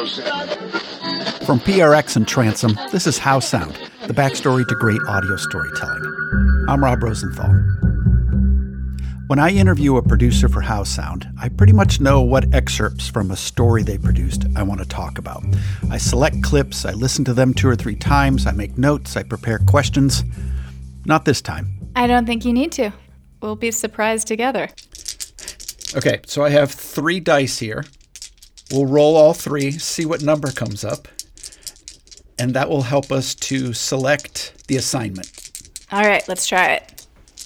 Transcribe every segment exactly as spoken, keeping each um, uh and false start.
From P R X and Transom, this is How Sound, the backstory to great audio storytelling. I'm Rob Rosenthal. When I interview a producer for How Sound, I pretty much know what excerpts from a story they produced I want to talk about. I select clips, I listen to them two or three times, I make notes, I prepare questions. Not this time. I don't think you need to. We'll be surprised together. Okay, so I have three dice here. We'll roll all three, see what number comes up, and that will help us to select the assignment. All right, let's try it.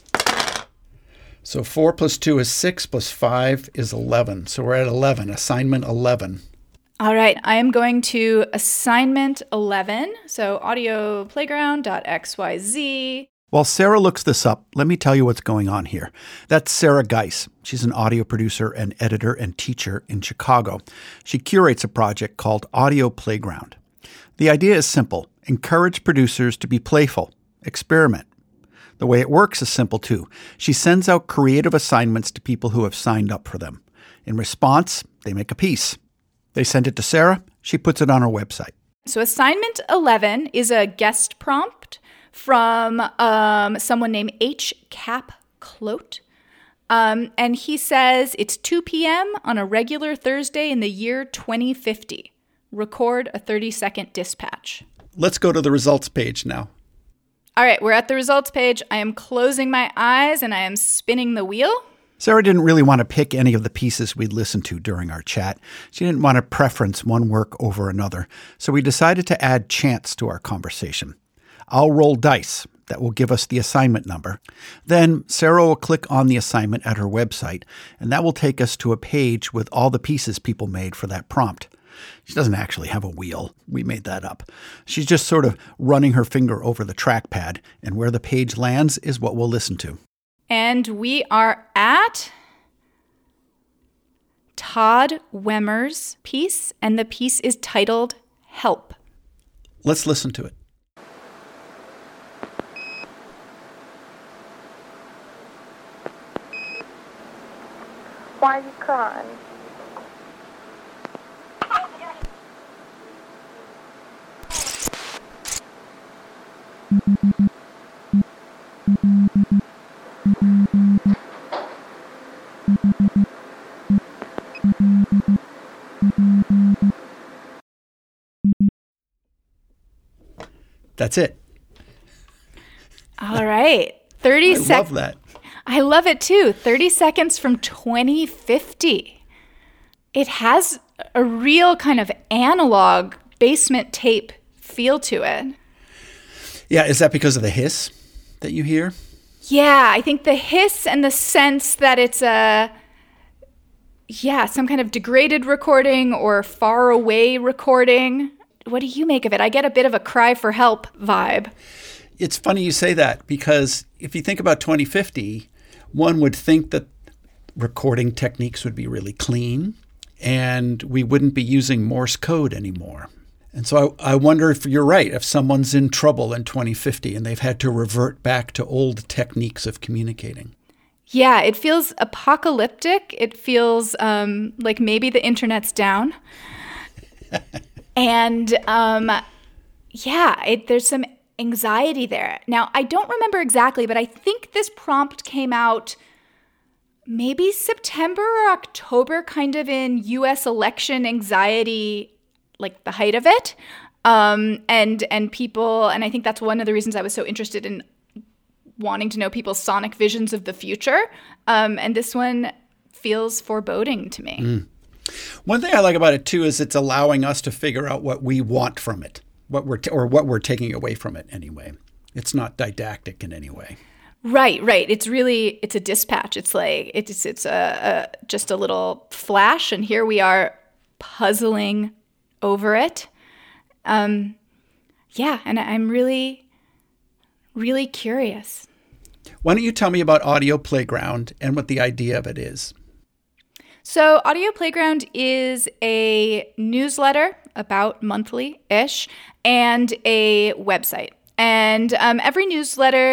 So four plus two is six, plus five is eleven. So we're at eleven, assignment eleven. All right, I am going to assignment eleven, so audio playground dot x y z. While Sarah looks this up, let me tell you what's going on here. That's Sarah Geis. She's an audio producer and editor and teacher in Chicago. She curates a project called Audio Playground. The idea is simple. Encourage producers to be playful. Experiment. The way it works is simple, too. She sends out creative assignments to people who have signed up for them. In response, they make a piece. They send it to Sarah. She puts it on her website. So assignment eleven is a guest prompt from um, someone named H. Cap Clote. Um, and he says it's two p.m. on a regular Thursday in the year twenty fifty. Record a thirty-second dispatch. Let's go to the results page now. All right, we're at the results page. I am closing my eyes and I am spinning the wheel. Sarah didn't really want to pick any of the pieces we'd listened to during our chat. She didn't want to preference one work over another. So we decided to add chance to our conversation. I'll roll dice that will give us the assignment number. Then Sarah will click on the assignment at her website, and that will take us to a page with all the pieces people made for that prompt. She doesn't actually have a wheel. We made that up. She's just sort of running her finger over the trackpad, and where the page lands is what we'll listen to. And we are at Todd Wemmer's piece, and the piece is titled Help. Let's listen to it. Why are you crying? That's it. All right. thirty I seconds. love that. I love it too. thirty seconds from twenty fifty. It has a real kind of analog basement tape feel to it. Yeah, is that because of the hiss that you hear? Yeah, I think the hiss and the sense that it's a, yeah, some kind of degraded recording or far away recording. What do you make of it? I get a bit of a cry for help vibe. It's funny you say that because if you think about twenty fifty, one would think that recording techniques would be really clean and we wouldn't be using Morse code anymore. And so I, I wonder if you're right, if someone's in trouble in twenty fifty and they've had to revert back to old techniques of communicating. Yeah, it feels apocalyptic. It feels um, like maybe the internet's down. and um, yeah, it, there's some anxiety there. Now, I don't remember exactly, but I think this prompt came out maybe September or October, kind of in U S election anxiety, like the height of it. Um, and and people, and I think that's one of the reasons I was so interested in wanting to know people's sonic visions of the future. Um, and this one feels foreboding to me. Mm. One thing I like about it, too, is it's allowing us to figure out what we want from it, what we're t- or what we're taking away from it anyway. It's not didactic in any way. Right, right. It's really, it's a dispatch. It's like, it's it's a, a just a little flash, and here we are puzzling over it. Um, yeah, and I'm really, really curious. Why don't you tell me about Audio Playground and what the idea of it is? So Audio Playground is a newsletter, about monthly-ish, and a website. And um, every newsletter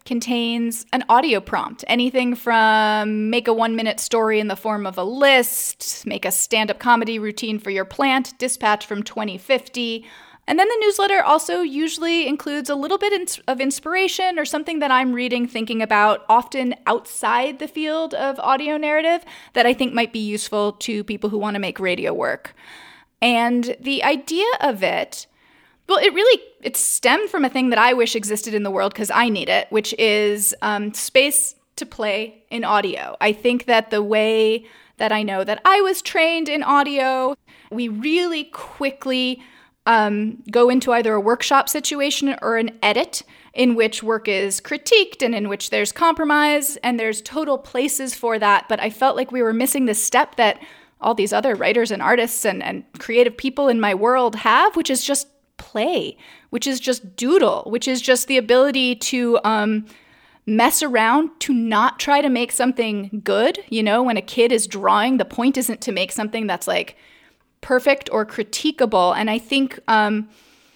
contains an audio prompt. Anything from make a one-minute story in the form of a list, make a stand-up comedy routine for your plant, dispatch from twenty fifty. And then the newsletter also usually includes a little bit of inspiration or something that I'm reading, thinking about, often outside the field of audio narrative, that I think might be useful to people who want to make radio work. And the idea of it, well, it really, it stemmed from a thing that I wish existed in the world because I need it, which is um, space to play in audio. I think that the way that I know that I was trained in audio, we really quickly um, go into either a workshop situation or an edit in which work is critiqued and in which there's compromise and there's total places for that. But I felt like we were missing this step that all these other writers and artists and, and creative people in my world have, which is just play, which is just doodle, which is just the ability to um, mess around, to not try to make something good. You know, when a kid is drawing, the point isn't to make something that's like perfect or critiquable. And I think um,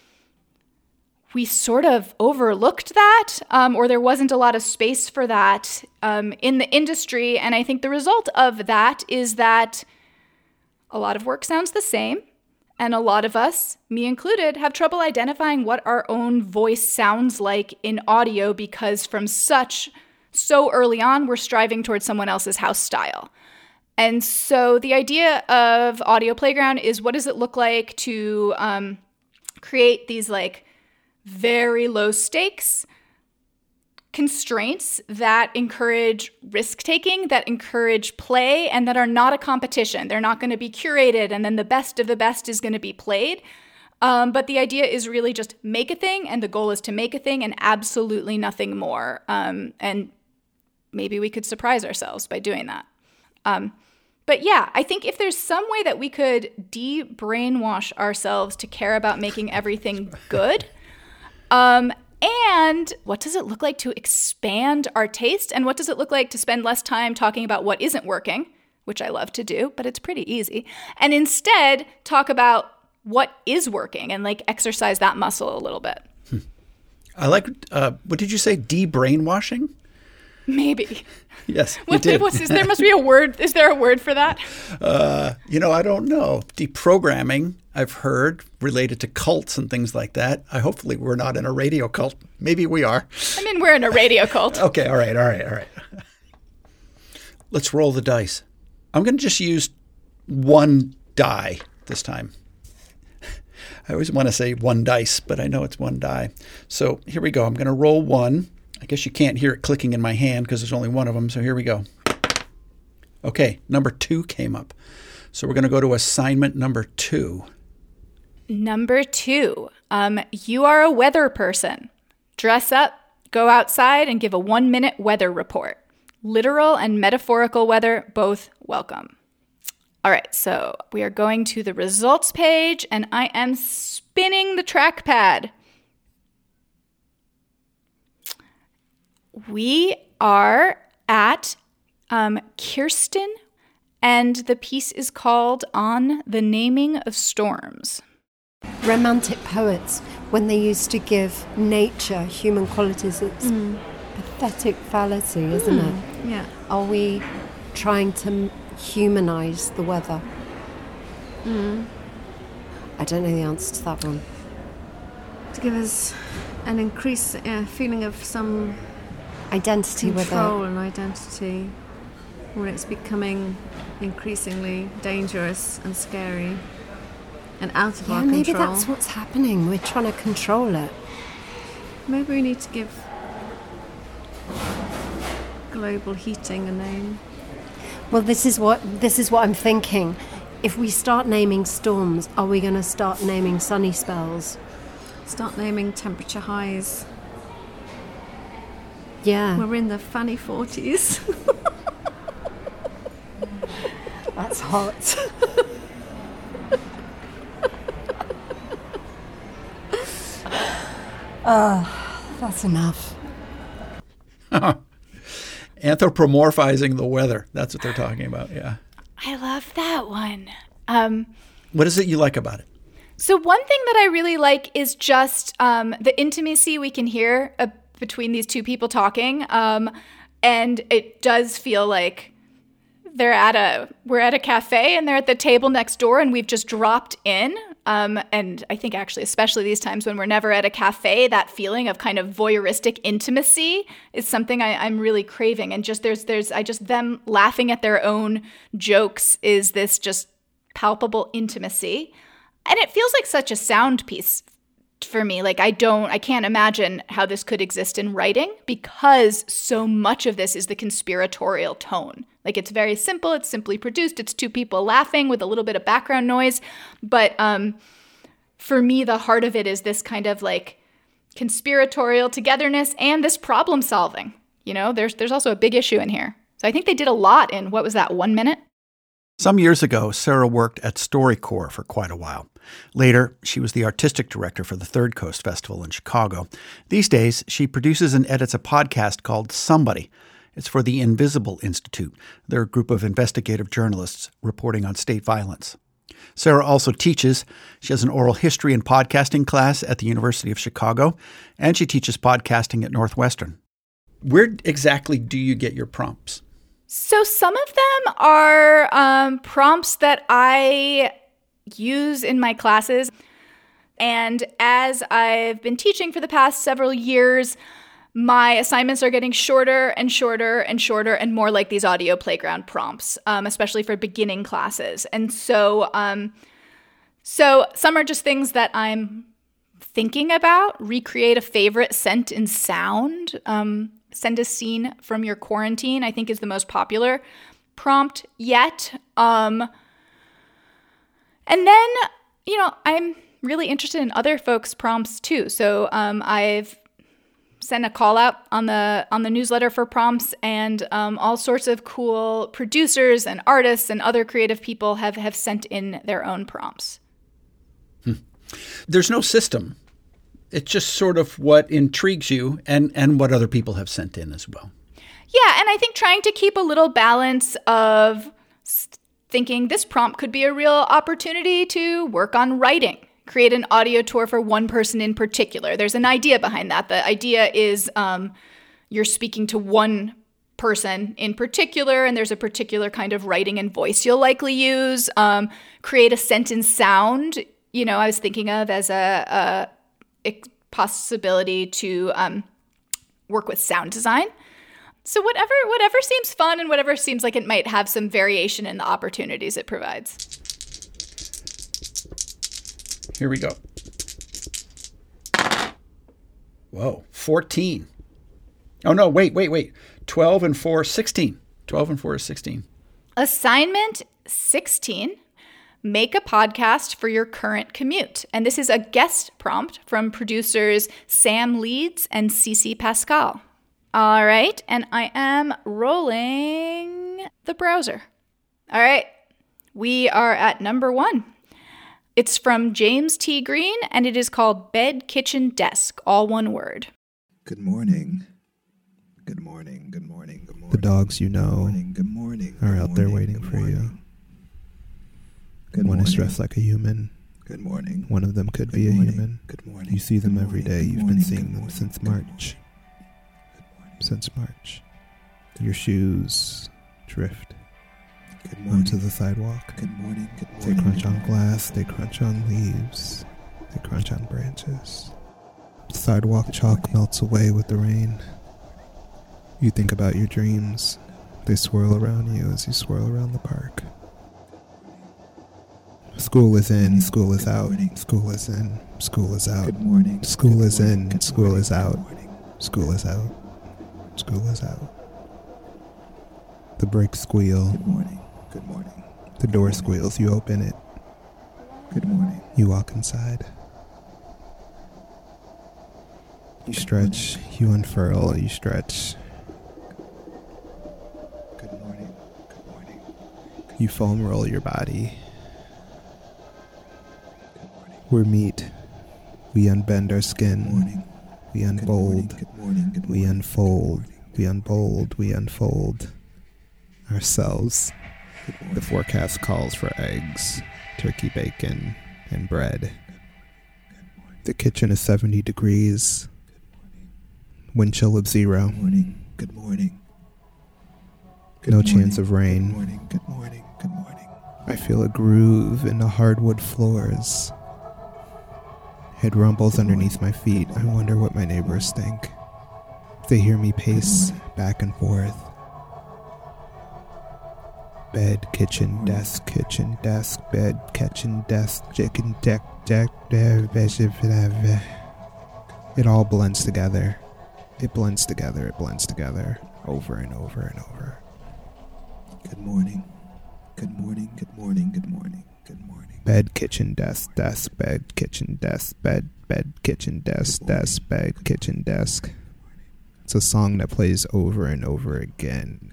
we sort of overlooked that, um, or there wasn't a lot of space for that um, in the industry. And I think the result of that is that a lot of work sounds the same. And a lot of us, me included, have trouble identifying what our own voice sounds like in audio because from such, so early on, we're striving towards someone else's house style. And so the idea of Audio Playground is, what does it look like to um, create these like very low stakes constraints that encourage risk-taking, that encourage play, and that are not a competition. They're not going to be curated, and then the best of the best is going to be played. Um, but the idea is really just make a thing, and the goal is to make a thing and absolutely nothing more. Um, and maybe we could surprise ourselves by doing that. Um, but yeah, I think if there's some way that we could de-brainwash ourselves to care about making everything good, um, and what does it look like to expand our taste? And what does it look like to spend less time talking about what isn't working, which I love to do, but it's pretty easy, and instead talk about what is working and like exercise that muscle a little bit. Hmm. I like, uh, what did you say, de-brainwashing? Maybe. Yes, you what, did. What's, is there must be a word. Is there a word for that? Uh, you know, I don't know. Deprogramming, I've heard, related to cults and things like that. I hopefully we're not in a radio cult. Maybe we are. I mean, we're in a radio cult. Okay, all right, all right, all right. Let's roll the dice. I'm going to just use one die this time. I always want to say one dice, but I know it's one die. So here we go. I'm going to roll one. I guess you can't hear it clicking in my hand because there's only one of them. So here we go. Okay, number two came up. So we're going to go to assignment number two. Number two, um, you are a weather person. Dress up, go outside, and give a one-minute weather report. Literal and metaphorical weather, both welcome. All right, so we are going to the results page, and I am spinning the trackpad. We are at um, Kirsten, and the piece is called On the Naming of Storms. Romantic poets, when they used to give nature human qualities, it's mm. pathetic fallacy, isn't mm. it? Yeah. Are we trying to humanize the weather? Mm. I don't know the answer to that one. To give us an increase, uh, feeling of some identity with it. Control and identity, when it's becoming increasingly dangerous and scary and out of yeah, our maybe control. Maybe that's what's happening. We're trying to control it. Maybe we need to give global heating a name. Well, this is what this is what I'm thinking. If we start naming storms, are we going to start naming sunny spells? Start naming temperature highs. Yeah. We're in the funny forties. That's hot. Oh, that's enough. Anthropomorphizing the weather. That's what they're talking about, yeah. I love that one. Um, what is it you like about it? So one thing that I really like is just um, the intimacy we can hear uh, between these two people talking. Um, and it does feel like they're at a, we're at a cafe and they're at the table next door and we've just dropped in. Um, and I think actually, especially these times when we're never at a cafe, that feeling of kind of voyeuristic intimacy is something I, I'm really craving. And just there's, there's, I just, them laughing at their own jokes is this just palpable intimacy. And it feels like such a sound piece for me. Like I don't, I can't imagine how this could exist in writing because so much of this is the conspiratorial tone. Like it's very simple. It's simply produced. It's two people laughing with a little bit of background noise. But um, for me, the heart of it is this kind of like conspiratorial togetherness and this problem solving. You know, there's there's also a big issue in here. So I think they did a lot in, what was that, one minute? Some years ago, Sarah worked at StoryCorps for quite a while. Later, she was the artistic director for the Third Coast Festival in Chicago. These days, she produces and edits a podcast called Somebody. It's for the Invisible Institute. They're a group of investigative journalists reporting on state violence. Sarah also teaches. She has an oral history and podcasting class at the University of Chicago, and she teaches podcasting at Northwestern. Where exactly do you get your prompts? So some of them are um, prompts that I use in my classes. And as I've been teaching for the past several years, my assignments are getting shorter and shorter and shorter and more like these audio playground prompts, um, especially for beginning classes. And so, um, so some are just things that I'm thinking about. Recreate a favorite scent and sound. Um, send a scene from your quarantine, I think is the most popular prompt yet. Um, and then, you know, I'm really interested in other folks' prompts too. So um, I've sent a call out on the on the newsletter for prompts, and um, all sorts of cool producers and artists and other creative people have, have sent in their own prompts. Hmm. There's no system. It's just sort of what intrigues you and, and what other people have sent in as well. Yeah, and I think trying to keep a little balance of thinking this prompt could be a real opportunity to work on writing. Create an audio tour for one person in particular. There's an idea behind that. The idea is um, you're speaking to one person in particular, and there's a particular kind of writing and voice you'll likely use. Um, create a sentence sound. You know, I was thinking of as a, a possibility to um, work with sound design. So whatever, whatever seems fun and whatever seems like it might have some variation in the opportunities it provides. Here we go. Whoa, fourteen. Oh, no, wait, wait, wait. twelve and four, sixteen. twelve and four is sixteen. Assignment sixteen, make a podcast for your current commute. And this is a guest prompt from producers Sam Leeds and Cece Pascal. All right, and I am rolling the browser. All right, we are at number one. It's from James T. Green, and it is called Bed, Kitchen, Desk, all one word. Good morning. Good morning. Good morning. Good morning. The dogs you know good morning, good morning, are good out there morning, waiting good for morning. you. Good One morning. is dressed like a human. Good morning. One of them could Good be a morning. human. Good morning. You see them Good every morning. day. Good You've morning. been seeing Good them morning. since Good morning. March. Good morning. Since March. Your shoes drift Good morning. onto the sidewalk. Good morning. Good They morning. crunch on glass. They crunch on leaves. They crunch on branches. Sidewalk chalk melts away with the rain. You think about your dreams. They swirl around you as you swirl around the park. School is in, school is out. School is in, school is out. Good morning. School Good is morning. in, Good school morning. is out. Good morning. School is out. School is out. The brakes squeal. Good morning. Good morning. The door squeals. You open it. Good morning. You walk inside. You stretch. You unfurl. You stretch. Good morning. Good morning. You foam roll your body. Good morning. We're meat. We unbend our Good skin. morning. We Good morning. unfold. Good morning. Good We morning. unfold. Good morning. We unfold. We unfold ourselves. Good morning. The forecast calls for eggs, turkey bacon, and bread. The kitchen is seventy degrees. Wind chill of zero. Good morning. Good morning. Good No morning. chance of rain. Good morning. Good morning. Good morning. I feel a groove in the hardwood floors. It rumbles underneath my feet. I wonder what my neighbors think. They hear me pace back and forth. Bed, kitchen, desk, kitchen, desk, bed, kitchen, desk, chicken, deck, deck, deck, it all blends together. It blends together, it blends together, over and over and over. Good morning. Good morning. Good morning. Good morning. Good morning. Bed, kitchen, desk, desk, bed, kitchen, desk, bed, bed, kitchen, desk, desk, bed, kitchen, desk. It's a song that plays over and over again.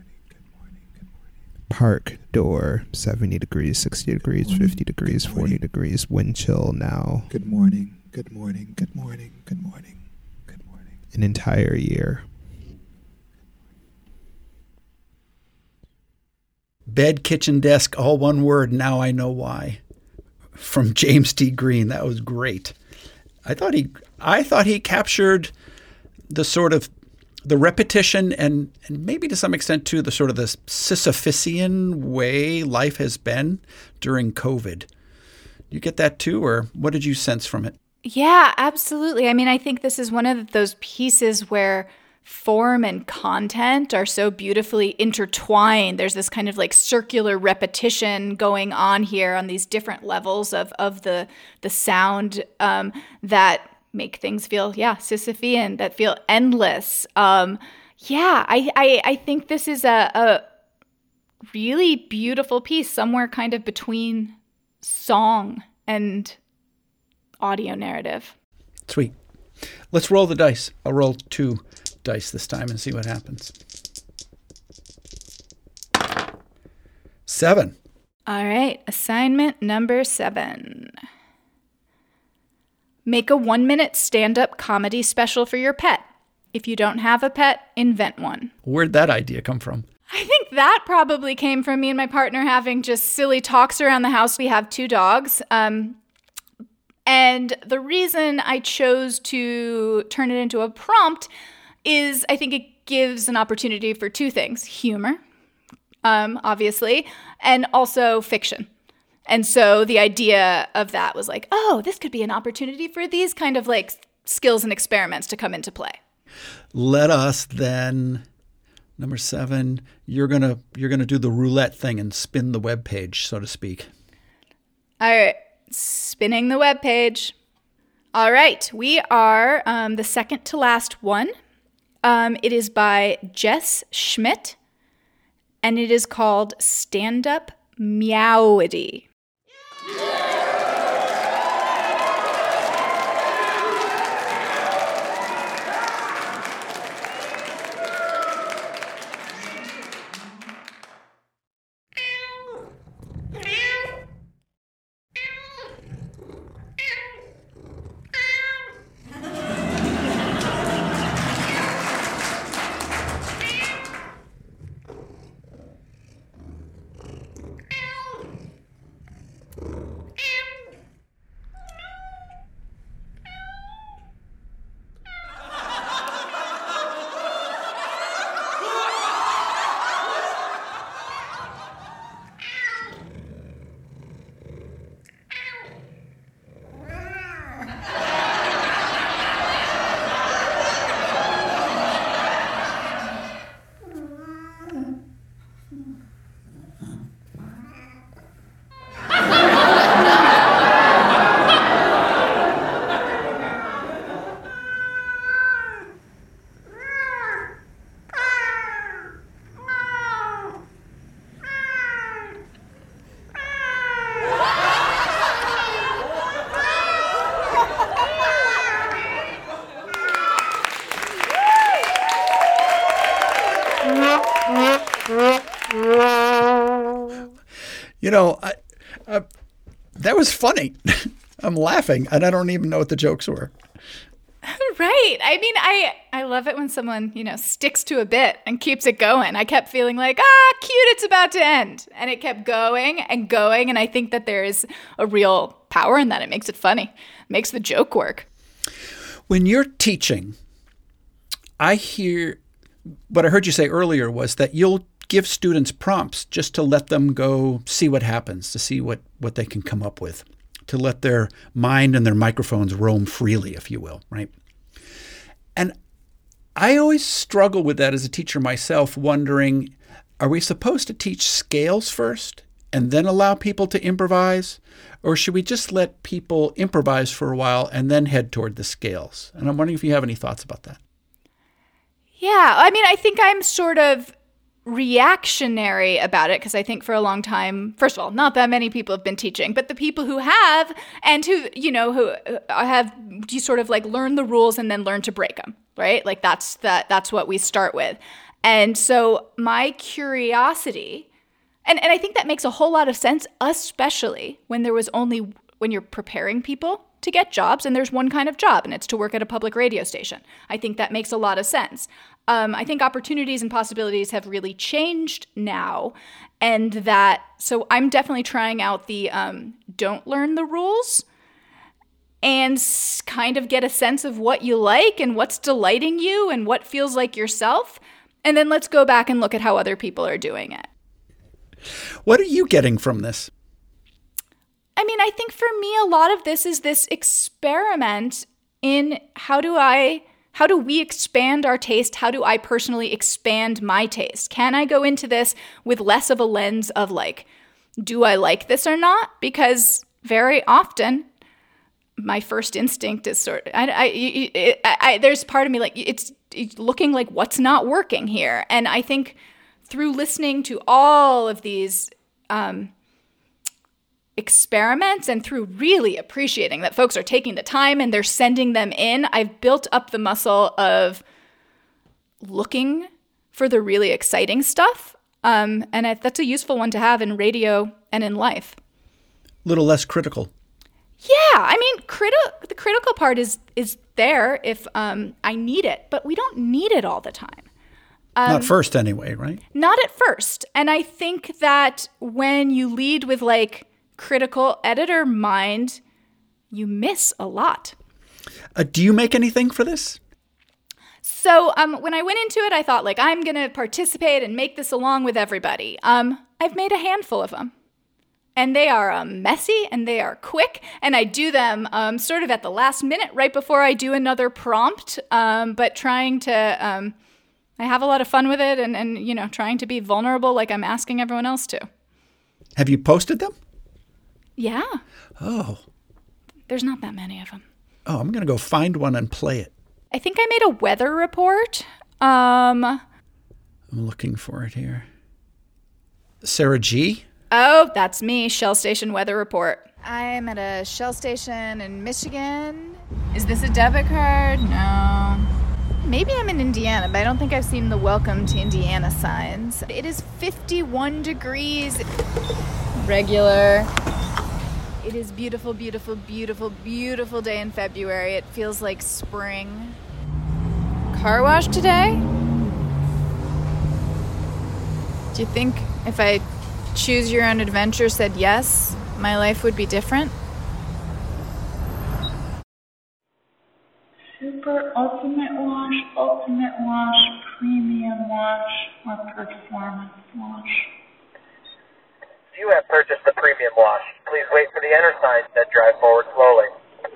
Park door, seventy degrees, sixty degrees, fifty degrees, forty degrees, wind chill now. Good morning. Good morning. Good morning. Good morning. Good morning. An entire year. Bed, kitchen, desk, all one word. Now I know why. From James T. Green. That was great. I thought he, I thought he captured the sort of the repetition and, and maybe to some extent too the sort of the Sisyphusian way life has been during COVID. You get that too, or what did you sense from it? Yeah, absolutely. I mean, I think this is one of those pieces where form and content are so beautifully intertwined. There's this kind of like circular repetition going on here on these different levels of, of the the sound um, that make things feel, yeah, Sisyphean, that feel endless. Um, yeah, I, I I think this is a, a really beautiful piece, somewhere kind of between song and audio narrative. Sweet. Let's roll the dice. I'll roll two dice this time and see what happens. Seven. All right, assignment number seven. Make a one-minute stand-up comedy special for your pet. If you don't have a pet, invent one. Where'd that idea come from? I think that probably came from me and my partner having just silly talks around the house. We have two dogs. Um, and the reason I chose to turn it into a prompt is I think it gives an opportunity for two things. Humor, um, obviously, and also fiction. And so the idea of that was like, oh, this could be an opportunity for these kind of like skills and experiments to come into play. Let us then, number seven, you're gonna you're gonna do the roulette thing and spin the web page, so to speak. All right, spinning the web page. All right, we are um, the second to last one. Um, it is by Jess Schmidt, and it is called Stand Up Meowity. You know, I, I, that was funny. I'm laughing, and I don't even know what the jokes were. Right. I mean, I, I love it when someone, you know, sticks to a bit and keeps it going. I kept feeling like, ah, cute, it's about to end. And it kept going and going. And I think that there is a real power in that. It makes it funny. It makes the joke work. When you're teaching, I hear, what I heard you say earlier was that you'll give students prompts just to let them go see what happens, to see what, what they can come up with, to let their mind and their microphones roam freely, if you will, right? And I always struggle with that as a teacher myself, wondering, are we supposed to teach scales first and then allow people to improvise? Or should we just let people improvise for a while and then head toward the scales? And I'm wondering if you have any thoughts about that. Yeah, I mean, I think I'm sort of reactionary about it because I think for a long time, first of all, not that many people have been teaching, but the people who have and who, you know, who have, you sort of like learn the rules and then learn to break them, right? Like that's that that's what we start with. And so my curiosity, and, and I think that makes a whole lot of sense, especially when there was only, when you're preparing people to get jobs and there's one kind of job and it's to work at a public radio station. I think that makes a lot of sense. Um, I think opportunities and possibilities have really changed now, and that, so I'm definitely trying out the um, don't learn the rules and s- kind of get a sense of what you like and what's delighting you and what feels like yourself. And then let's go back and look at how other people are doing it. What are you getting from this? I mean, I think for me, a lot of this is this experiment in how do I, how do we expand our taste? How do I personally expand my taste? Can I go into this with less of a lens of like, do I like this or not? Because very often my first instinct is sort of, I, I, I, I, there's part of me like, it's, it's looking like what's not working here. And I think through listening to all of these um, experiments and through really appreciating that folks are taking the time and they're sending them in, I've built up the muscle of looking for the really exciting stuff. Um, and I, that's a useful one to have in radio and in life. A little less critical. Yeah, I mean, criti- the critical part is is there if um, I need it, but we don't need it all the time. Um, Not first anyway, right? Not at first. And I think that when you lead with like critical editor mind, you miss a lot. Uh, do you make anything for this? So um, when I went into it, I thought like, I'm going to participate and make this along with everybody. Um, I've made a handful of them. And they are um, messy and they are quick. And I do them um, sort of at the last minute, right before I do another prompt. Um, but trying to, um, I have a lot of fun with it and, and, you know, trying to be vulnerable like I'm asking everyone else to. Have you posted them? Yeah. Oh. There's not that many of them. Oh, I'm going to go find one and play it. I think I made a weather report. Um, I'm looking for it here. Sarah G? Oh, that's me, Shell Station Weather Report. I'm at a Shell station in Michigan. Is this a debit card? No. Maybe I'm in Indiana, but I don't think I've seen the welcome to Indiana signs. It is fifty-one degrees. Regular. It is beautiful, beautiful, beautiful, beautiful day in February. It feels like spring. Car wash today? Do you think if I choose your own adventure said yes, my life would be different? Super ultimate wash, ultimate wash, premium wash, or performance wash. If you have purchased the premium wash, please wait for the enter sign, then drive forward slowly.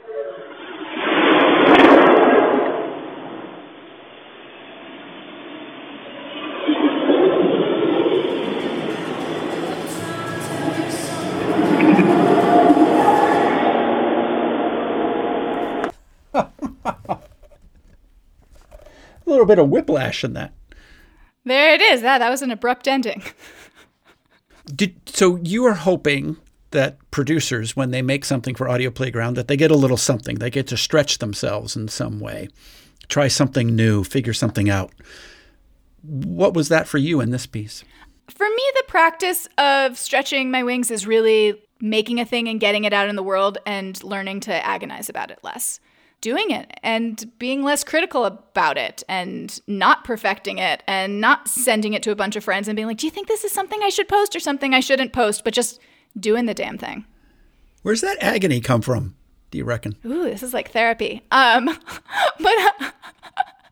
A little bit of whiplash in that. There it is. That, that was an abrupt ending. Did, so you are hoping that producers, when they make something for Audio Playground, that they get a little something. They get to stretch themselves in some way, try something new, figure something out. What was that for you in this piece? For me, the practice of stretching my wings is really making a thing and getting it out in the world and learning to agonize about it less. Doing it and being less critical about it and not perfecting it and not sending it to a bunch of friends and being like, do you think this is something I should post or something I shouldn't post? But just doing the damn thing. Where's that agony come from, do you reckon? Ooh, this is like therapy. Um, but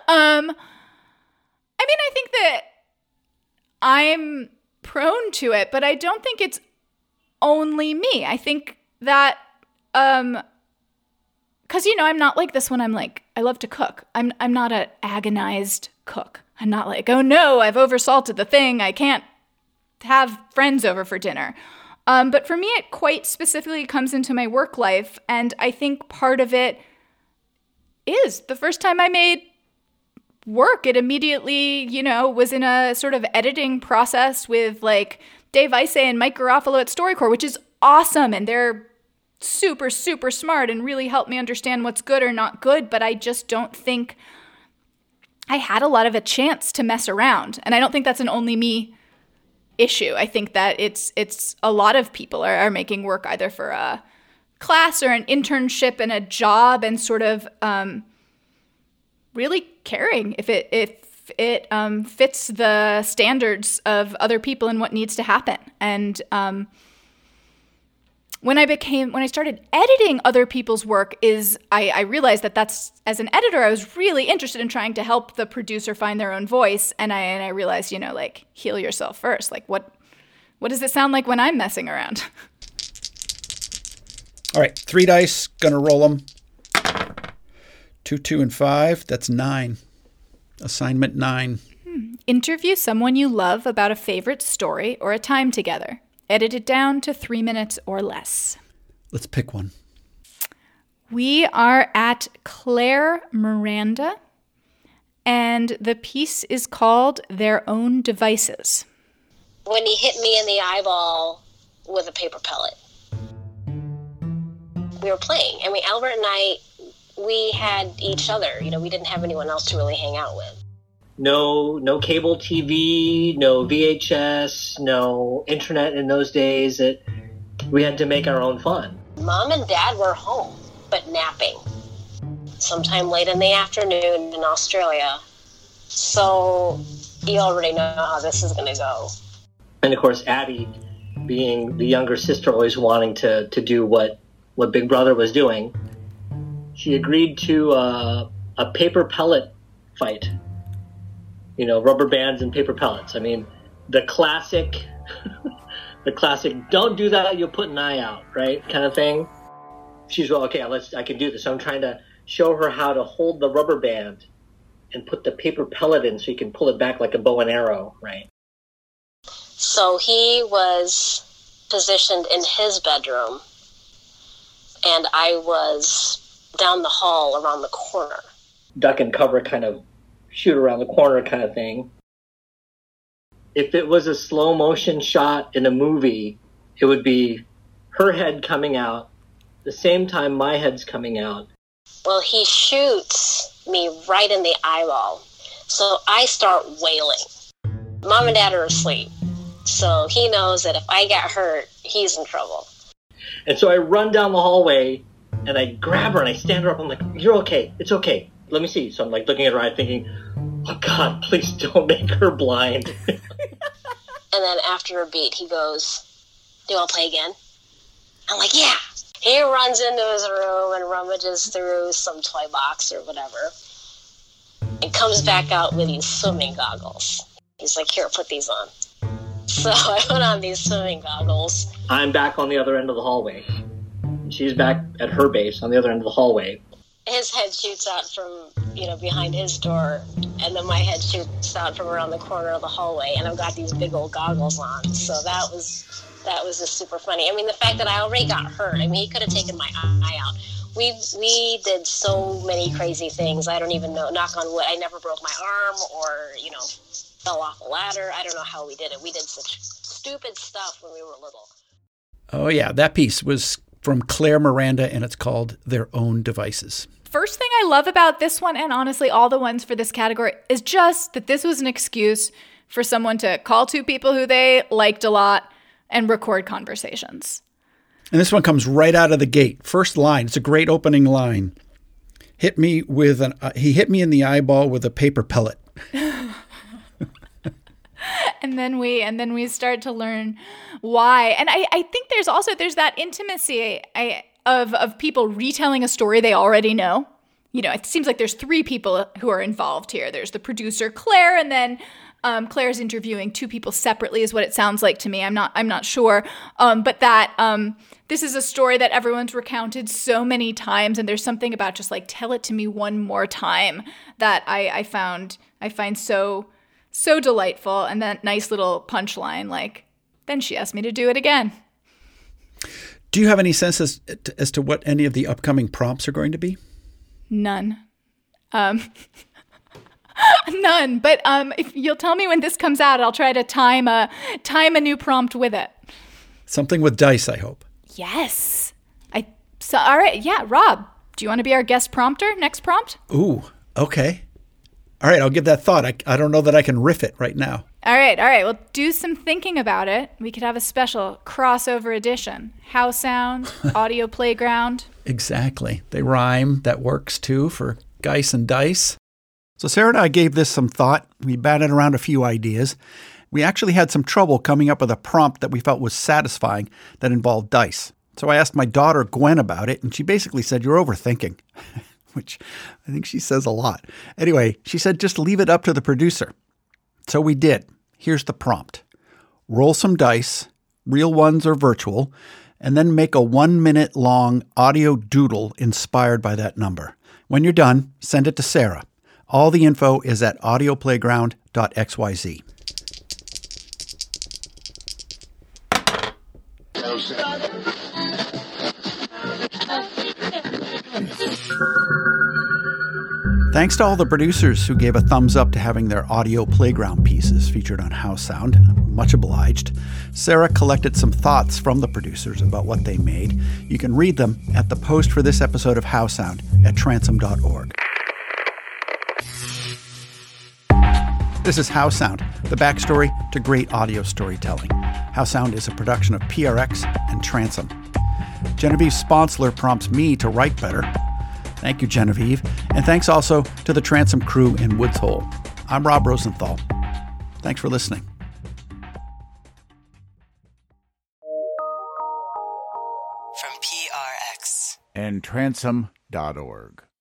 um, I mean, I think that I'm prone to it, but I don't think it's only me. I think that, um, because, you know, I'm not like this when I'm like, I love to cook. I'm I'm not an agonized cook. I'm not like, oh no, I've oversalted the thing. I can't have friends over for dinner. Um, but for me, it quite specifically comes into my work life. And I think part of it is the first time I made work, it immediately, you know, was in a sort of editing process with like Dave Isay and Mike Garofalo at StoryCorps, which is awesome. And they're super, super smart and really helped me understand what's good or not good. But I just don't think I had a lot of a chance to mess around. And I don't think that's an only me issue. I think that it's it's a lot of people are, are making work either for a class or an internship and a job and sort of um, really caring if it if it um, fits the standards of other people and what needs to happen. And um, when I became when I started editing other people's work, is I, I realized that that's as an editor, I was really interested in trying to help the producer find their own voice. And I and I realized, you know, like heal yourself first. Like what what does it sound like when I'm messing around? All right, three dice, gonna roll them. Two, two, and five. That's nine. Assignment nine. Hmm. Interview someone you love about a favorite story or a time together. Edit it down to three minutes or less. Let's pick one. We are at Claire Miranda, and the piece is called Their Own Devices. When he hit me in the eyeball with a paper pellet. We were playing. I mean, Albert and I, we had each other. You know, we didn't have anyone else to really hang out with. No, no cable T V, no V H S, no internet in those days. It, we had to make our own fun. Mom and Dad were home, but napping. Sometime late in the afternoon in Australia. So you already know how this is going to go. And of course, Addie, being the younger sister, always wanting to, to do what, what Big Brother was doing, she agreed to uh, a paper pellet fight. You know, rubber bands and paper pellets. I mean, the classic, the classic, don't do that, you'll put an eye out, right? Kind of thing. She's, well, okay, let's, I can do this. So I'm trying to show her how to hold the rubber band and put the paper pellet in so you can pull it back like a bow and arrow, right? So he was positioned in his bedroom, and I was down the hall around the corner. Duck and cover kind of shoot around the corner kind of thing. If it was a slow motion shot in a movie, it would be her head coming out, the same time my head's coming out. Well, he shoots me right in the eyeball. So I start wailing. Mom and Dad are asleep. So he knows that if I get hurt, he's in trouble. And so I run down the hallway and I grab her and I stand her up. I'm like, you're okay. It's okay. Let me see. So I'm like looking at her eye thinking, oh God, please don't make her blind. And then after a beat, he goes, do you want to play again? I'm like, yeah. He runs into his room and rummages through some toy box or whatever and comes back out with these swimming goggles. He's like, here, put these on. So I put on these swimming goggles. I'm back on the other end of the hallway. She's back at her base on the other end of the hallway. His head shoots out from, you know, behind his door, and then my head shoots out from around the corner of the hallway, and I've got these big old goggles on. So that was that was just super funny. I mean, the fact that I already got hurt. I mean, he could have taken my eye out. We we did so many crazy things. I don't even know. Knock on wood. I never broke my arm or, you know, fell off a ladder. I don't know how we did it. We did such stupid stuff when we were little. Oh yeah, that piece was from Claire Miranda, and it's called Their Own Devices. First thing I love about this one, and honestly all the ones for this category, is just that this was an excuse for someone to call two people who they liked a lot and record conversations. And this one comes right out of the gate. First line, it's a great opening line. Hit me with an, uh, he hit me in the eyeball with a paper pellet. And then we and then we start to learn why. And I, I think there's also there's that intimacy I, of of people retelling a story they already know. you know, it seems like there's three people who are involved here. There's the producer, Claire, and then um, Claire's interviewing two people separately is what it sounds like to me. I'm not I'm not sure. Um, but that um, this is a story that everyone's recounted so many times, and there's something about just like, tell it to me one more time that I, I found I find so so delightful. And that nice little punchline, like, then she asked me to do it again. Do you have any sense as, as to what any of the upcoming prompts are going to be? None. Um, none. But um, if you'll tell me when this comes out, I'll try to time a time a new prompt with it. Something with dice, I hope. Yes. I. So, all right. Yeah, Rob, do you want to be our guest prompter? Next prompt? Ooh, okay. All right, I'll give that thought. I, I don't know that I can riff it right now. All right, all right. Well, do some thinking about it. We could have a special crossover edition. How Sound, Audio Playground. Exactly. They rhyme. That works, too, for Geis and Dice. So Sarah and I gave this some thought. We batted around a few ideas. We actually had some trouble coming up with a prompt that we felt was satisfying that involved dice. So I asked my daughter, Gwen, about it, and she basically said, you're overthinking, which I think she says a lot. Anyway, she said, just leave it up to the producer. So we did. Here's the prompt. Roll some dice, real ones or virtual, and then make a one-minute long audio doodle inspired by that number. When you're done, send it to Sarah. All the info is at audio playground dot x y z. Thanks to all the producers who gave a thumbs up to having their audio playground pieces featured on How Sound. Much obliged. Sarah collected some thoughts from the producers about what they made. You can read them at the post for this episode of How Sound at transom dot org. This is How Sound, the backstory to great audio storytelling. How Sound is a production of P R X and Transom. Genevieve Sponsler prompts me to write better. Thank you, Genevieve. And thanks also to the Transom crew in Woods Hole. I'm Rob Rosenthal. Thanks for listening. From P R X and transom dot org.